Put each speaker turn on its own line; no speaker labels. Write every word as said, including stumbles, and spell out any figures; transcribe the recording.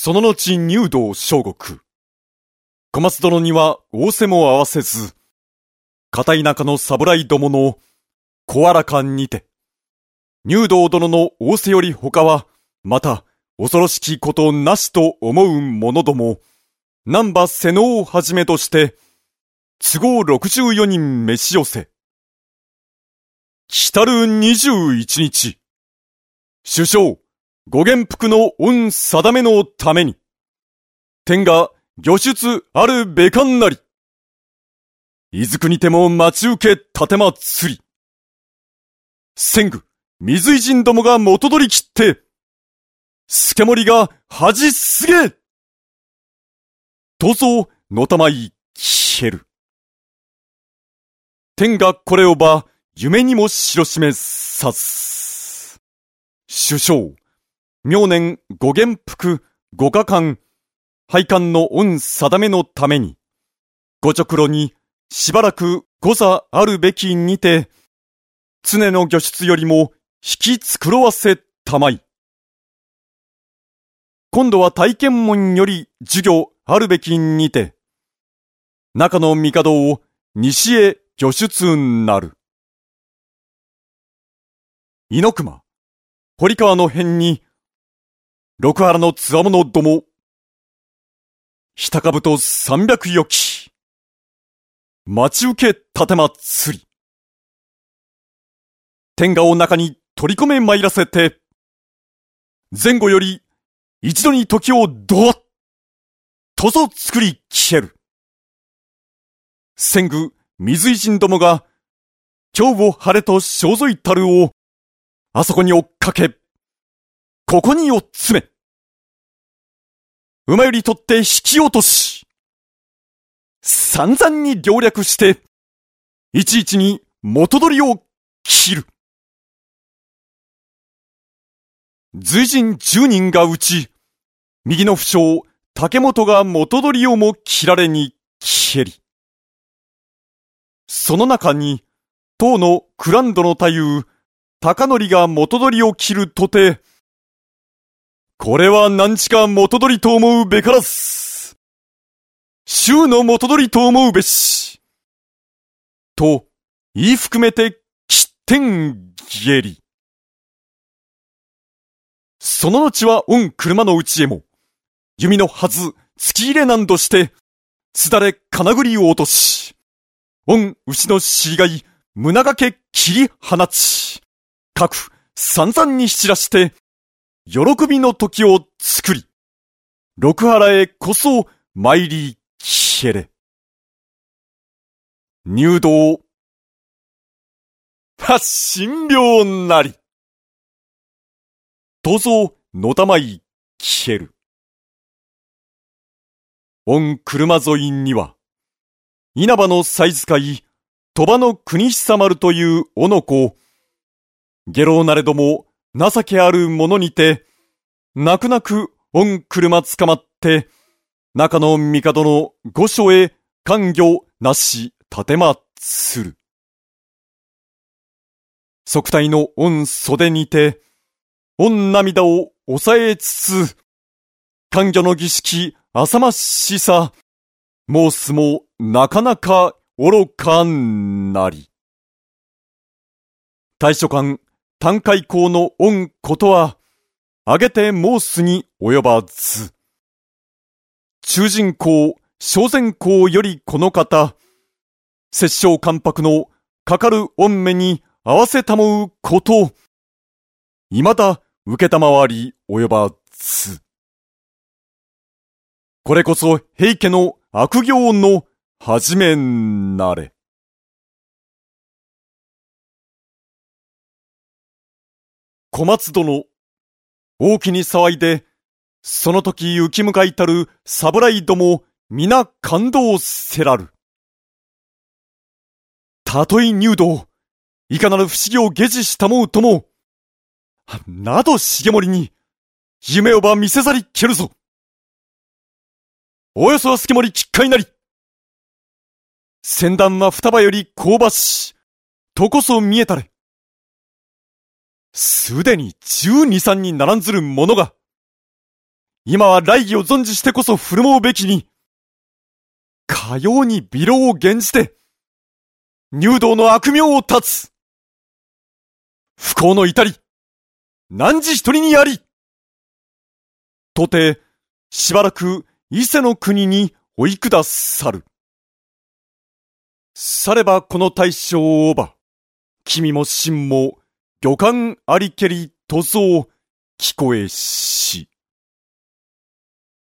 その後入道小国。小松殿には仰せも合わせず、片田舎の侍どもの小荒館にて、入道殿の仰せより他は、また恐ろしきことなしと思う者ども、南波瀬能をはじめとして、都合ろくじゅうよにん召し寄せ、来たるにじゅういちにち、首相、ご元服の恩定めのために、天が御出あるべかんなり、いずくにても待ち受け立てまつり、千具、水井人どもが元取り切って、助盛が恥すげとぞのたまい消える。天がこれをば夢にも知ろしめさす。首相、明年ご元服ご下官、拝観の恩定めのために、ご直路にしばらくご座あるべきにて、常の御出よりも引き繕わせたまい。今度は体験門より授業あるべきにて、中の帝を西へ御出なる。猪熊、堀川の辺に、六原のつわものども、ひたかぶと三百よき、待ち受け立てまつり、天下を中に取り込め参らせて、前後より一度に時をドワッとぞ作り消える。千具水井人どもが、今日を晴れと正ぞいたるを、あそこに追っかけ、ここにを詰め、馬より取って引き落とし、散々に領略して、いちいちに元取りを切る。随人十人がうち、右の不将、竹本が元取りをも切られに消えり。その中に、当のクランドの太夫、高則が元取りを切るとて、これは何ちか元取りと思うべからず。衆の元取りと思うべし。と、言い含めて、切ってんげり。その後は御車の内へも、弓のはず、突き入れなんどして、すだれ金繰りを落とし、御牛の死骸、胸がけ切り放ち、各散々にしらして、喜びの時を作り、六原へこそ参り消えれ。入道、は神妙なり。とぞのたまい消える。御車沿いには、稲葉の妻使い、鳥羽の国久丸というおの子、下郎なれども情けある者にて、泣く泣く御車捕まって、中の帝の御所へ官業なし立てまつる。側体の御袖にて、御涙を抑えつつ、官業の儀式浅ましさ、申すもなかなか愚かなり。大書官、短海公の御ことは、あげて申すに及ばず。中人公、小前公よりこの方、摂政関白のかかる御目に合わせたもうこと、未だ受けたまわり及ばず。これこそ平家の悪行の始めなれ。小松殿、大きに騒いで、その時浮き向かいたる侍ども、皆感動せらる。たとえ入道、いかなる不思議を下知したもうとも、など重盛に、夢をば見せざりけるぞ。およそは助盛きっかいなり。船団は双葉より香ばし、とこそ見えたれ。すでに十二三に並んずる者が、 今は来儀を存じしてこそ振る舞うべきに、かように微労を減じて、入道の悪名を断つ。不幸の至り、汝一人にあり。とて、しばらく伊勢の国に追い下さる。さればこの大将をば、君も臣も、魚勘ありけり塗装聞こえし。